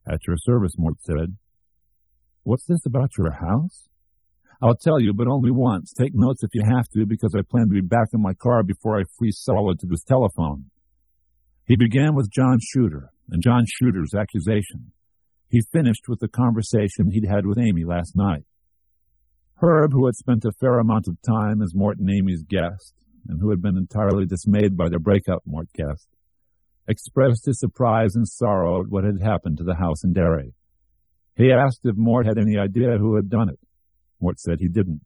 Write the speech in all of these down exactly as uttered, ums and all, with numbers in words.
At your service, Mort said. What's this about your house? I'll tell you, but only once. Take notes if you have to, because I plan to be back in my car before I freeze solid to this telephone. He began with John Shooter and John Shooter's accusation. He finished with the conversation he'd had with Amy last night. Herb, who had spent a fair amount of time as Mort and Amy's guest, and who had been entirely dismayed by their breakup, Mort guessed, expressed his surprise and sorrow at what had happened to the house in Derry. He asked if Mort had any idea who had done it. Mort said he didn't.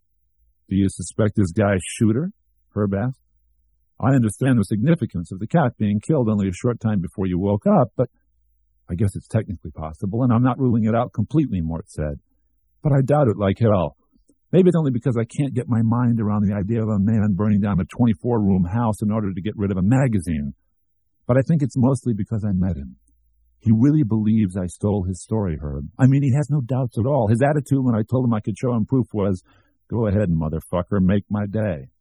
Do you suspect this guy Shooter? Herb asked. I understand the significance of the cat being killed only a short time before you woke up, but I guess it's technically possible, and I'm not ruling it out completely, Mort said. But I doubt it like hell. Maybe it's only because I can't get my mind around the idea of a man burning down a twenty-four room house in order to get rid of a magazine. But I think it's mostly because I met him. He really believes I stole his story, Herb. I mean, he has no doubts at all. His attitude when I told him I could show him proof was, go ahead, motherfucker, make my day.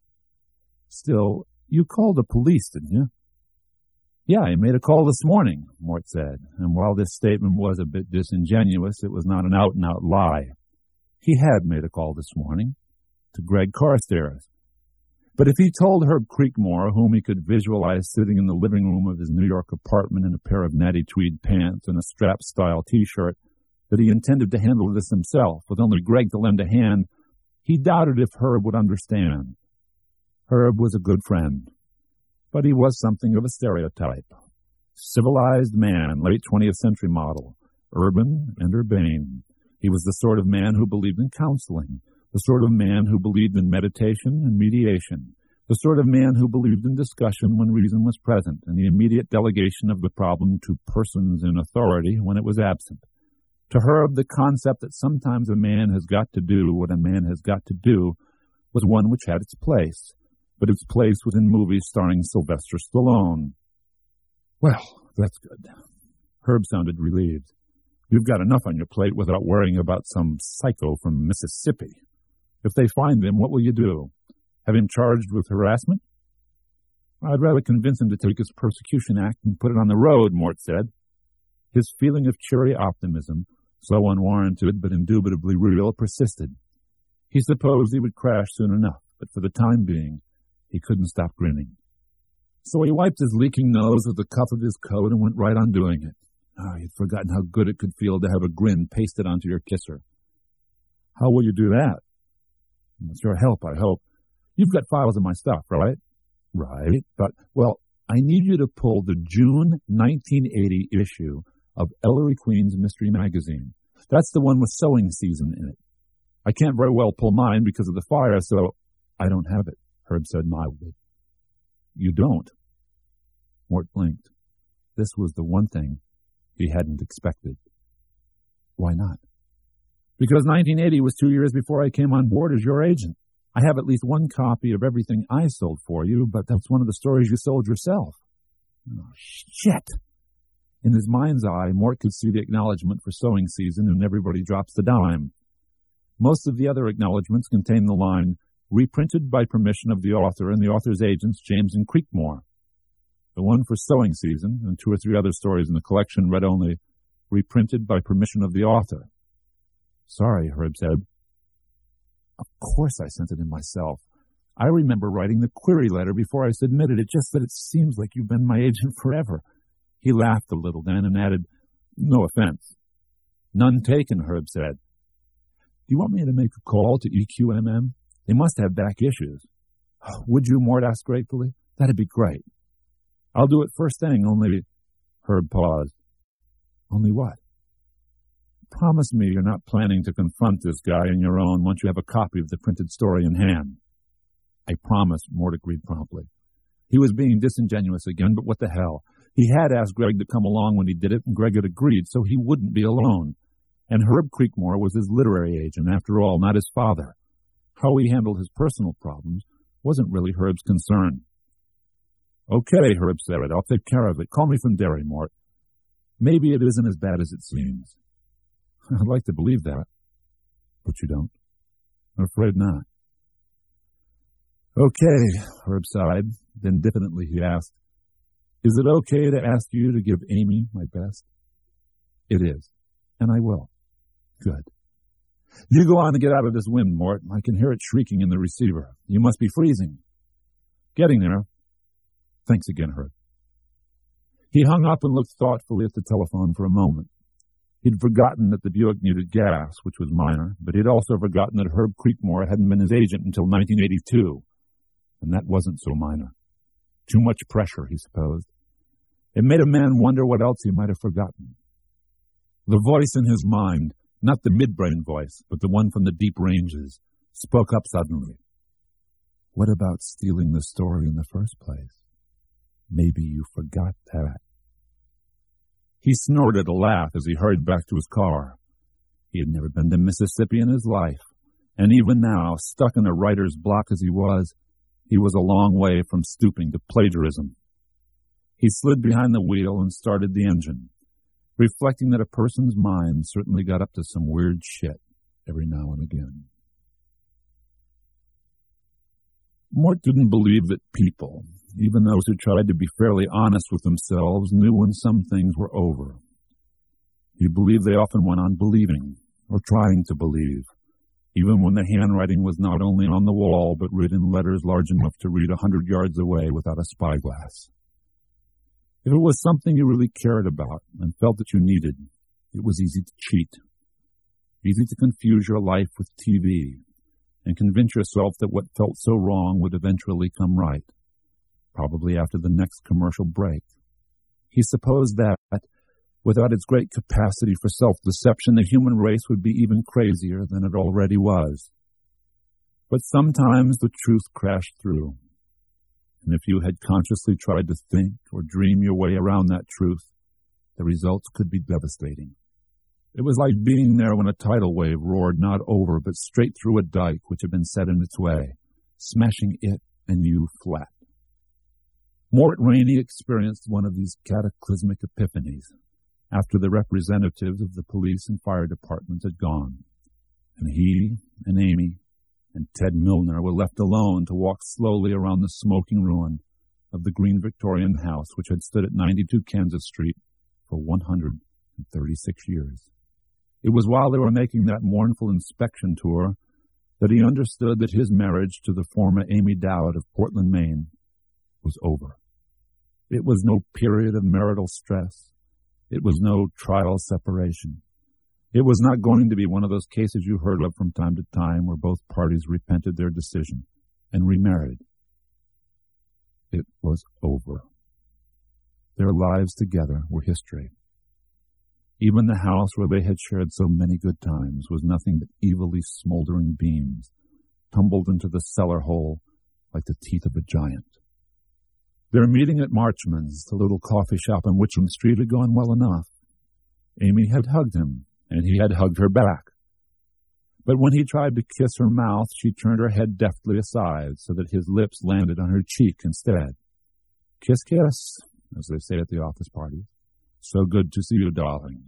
Still, you called the police, didn't you? Yeah, I made a call this morning, Mort said, and while this statement was a bit disingenuous, it was not an out-and-out lie. He had made a call this morning to Greg Carstairs. But if he told Herb Creekmore, whom he could visualize sitting in the living room of his New York apartment in a pair of natty tweed pants and a strap-style T-shirt, that he intended to handle this himself, with only Greg to lend a hand, he doubted if Herb would understand. Herb was a good friend, but he was something of a stereotype. Civilized man, late twentieth century model, urban and urbane. He was the sort of man who believed in counseling, the sort of man who believed in meditation and mediation, the sort of man who believed in discussion when reason was present, and the immediate delegation of the problem to persons in authority when it was absent. To Herb, the concept that sometimes a man has got to do what a man has got to do was one which had its place, but its place was in movies starring Sylvester Stallone. Well, that's good. Herb sounded relieved. You've got enough on your plate without worrying about some psycho from Mississippi. If they find him, what will you do? Have him charged with harassment? I'd rather convince him to take his persecution act and put it on the road, Mort said. His feeling of cheery optimism, so unwarranted but indubitably real, persisted. He supposed he would crash soon enough, but for the time being, he couldn't stop grinning. So he wiped his leaking nose with the cuff of his coat and went right on doing it. Ah, he'd forgotten how good it could feel to have a grin pasted onto your kisser. How will you do that? With your help, I hope. You've got files of my stuff, right? Right, but, well, I need you to pull the June nineteen eighty issue of Ellery Queen's Mystery Magazine. That's the one with sewing season in it. I can't very well pull mine because of the fire, so I don't have it, Herb said mildly. You don't? Mort blinked. This was the one thing he hadn't expected. Why not? Because nineteen eighty was two years before I came on board as your agent. I have at least one copy of everything I sold for you, but that's one of the stories you sold yourself. Oh, shit! In his mind's eye, Mort could see the acknowledgement for sewing season, and everybody drops the dime. Most of the other acknowledgments contain the line, reprinted by permission of the author and the author's agents, James and Creekmore. The one for sewing season, and two or three other stories in the collection, read only, reprinted by permission of the author. Sorry, Herb said. Of course I sent it in myself. I remember writing the query letter before I submitted it, just that it seems like you've been my agent forever. He laughed a little then and added, no offense. None taken, Herb said. Do you want me to make a call to E Q M M? They must have back issues. Would you, Mort asked gratefully? That'd be great. I'll do it first thing, only... Herb paused. Only what? Promise me you're not planning to confront this guy on your own once you have a copy of the printed story in hand. I promise, Mort agreed promptly. He was being disingenuous again, but what the hell? He had asked Greg to come along when he did it, and Greg had agreed, so he wouldn't be alone. And Herb Creekmore was his literary agent, after all, not his father. How he handled his personal problems wasn't really Herb's concern. Okay, Herb said, I'll take care of it. Call me from Derry, Mort. Maybe it isn't as bad as it seems. I'd like to believe that, but you don't. I'm afraid not. Okay, Herb sighed. Then diffidently he asked, is it okay to ask you to give Amy my best? It is, and I will. Good. You go on and get out of this wind, Mort. I can hear it shrieking in the receiver. You must be freezing. Getting there. Thanks again, Herb. He hung up and looked thoughtfully at the telephone for a moment. He'd forgotten that the Buick needed gas, which was minor, but he'd also forgotten that Herb Creekmore hadn't been his agent until nineteen eighty-two, and that wasn't so minor. Too much pressure, he supposed. It made a man wonder what else he might have forgotten. The voice in his mind, not the midbrain voice, but the one from the deep ranges, spoke up suddenly. What about stealing the story in the first place? Maybe you forgot that. He snorted a laugh as he hurried back to his car. He had never been to Mississippi in his life, and even now, stuck in a writer's block as he was, he was a long way from stooping to plagiarism. He slid behind the wheel and started the engine, reflecting that a person's mind certainly got up to some weird shit every now and again. Mort didn't believe that people, even those who tried to be fairly honest with themselves, knew when some things were over. He believed they often went on believing, or trying to believe, even when the handwriting was not only on the wall, but written in letters large enough to read a hundred yards away without a spyglass. If it was something you really cared about and felt that you needed, it was easy to cheat, easy to confuse your life with T V, and convince yourself that what felt so wrong would eventually come right, probably after the next commercial break. He supposed that, without its great capacity for self-deception, the human race would be even crazier than it already was. But sometimes the truth crashed through, and if you had consciously tried to think or dream your way around that truth, the results could be devastating. It was like being there when a tidal wave roared not over but straight through a dike which had been set in its way, smashing it and you flat. Mort Rainey experienced one of these cataclysmic epiphanies after the representatives of the police and fire departments had gone, and he and Amy and Ted Milner were left alone to walk slowly around the smoking ruin of the green Victorian house which had stood at ninety-two Kansas Street for one hundred thirty-six years. It was while they were making that mournful inspection tour that he understood that his marriage to the former Amy Dowd of Portland, Maine, was over. It was no period of marital stress. It was no trial separation. It was not going to be one of those cases you heard of from time to time where both parties repented their decision and remarried. It was over. Their lives together were history. Even the house where they had shared so many good times was nothing but evilly smoldering beams, tumbled into the cellar hole like the teeth of a giant. Their meeting at Marchman's, the little coffee shop on Witcham Street, had gone well enough. Amy had hugged him, and he had hugged her back. But when he tried to kiss her mouth, she turned her head deftly aside so that his lips landed on her cheek instead. Kiss, kiss, as they say at the office parties. So good to see you, darling.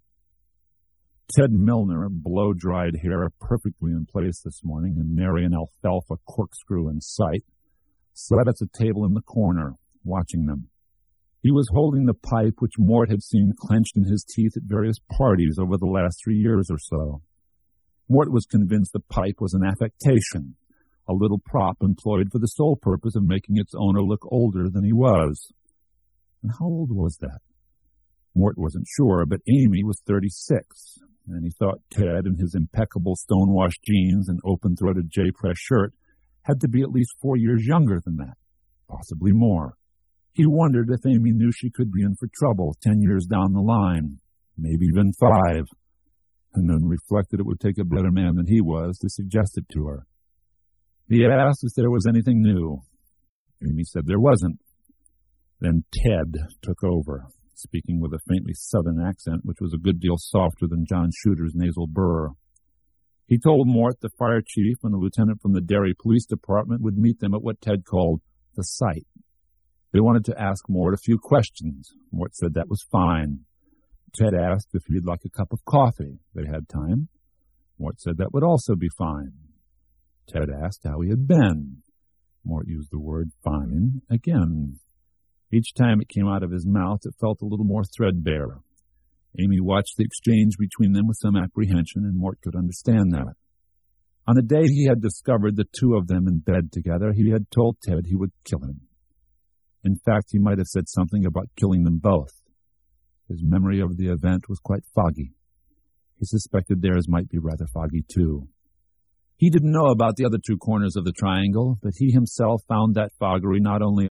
Ted Milner, blow-dried hair perfectly in place this morning and nary an alfalfa corkscrew in sight, sat at the table in the corner, watching them. He was holding the pipe which Mort had seen clenched in his teeth at various parties over the last three years or so. Mort was convinced the pipe was an affectation, a little prop employed for the sole purpose of making its owner look older than he was. And how old was that? Mort wasn't sure, but Amy was thirty-six, and he thought Ted, in his impeccable stonewashed jeans and open-throated J-press shirt, had to be at least four years younger than that, possibly more. He wondered if Amy knew she could be in for trouble ten years down the line, maybe even five, and then reflected it would take a better man than he was to suggest it to her. He asked if there was anything new. Amy said there wasn't. Then Ted took over, speaking with a faintly southern accent, which was a good deal softer than John Shooter's nasal burr. He told Mort the fire chief and a lieutenant from the Derry Police Department would meet them at what Ted called the site. They wanted to ask Mort a few questions. Mort said that was fine. Ted asked if he'd like a cup of coffee. They had time. Mort said that would also be fine. Ted asked how he had been. Mort used the word fine again. Each time it came out of his mouth, it felt a little more threadbare. Amy watched the exchange between them with some apprehension, and Mort could understand that. On the day he had discovered the two of them in bed together, he had told Ted he would kill him. In fact, he might have said something about killing them both. His memory of the event was quite foggy. He suspected theirs might be rather foggy, too. He didn't know about the other two corners of the triangle, but he himself found that foggery not only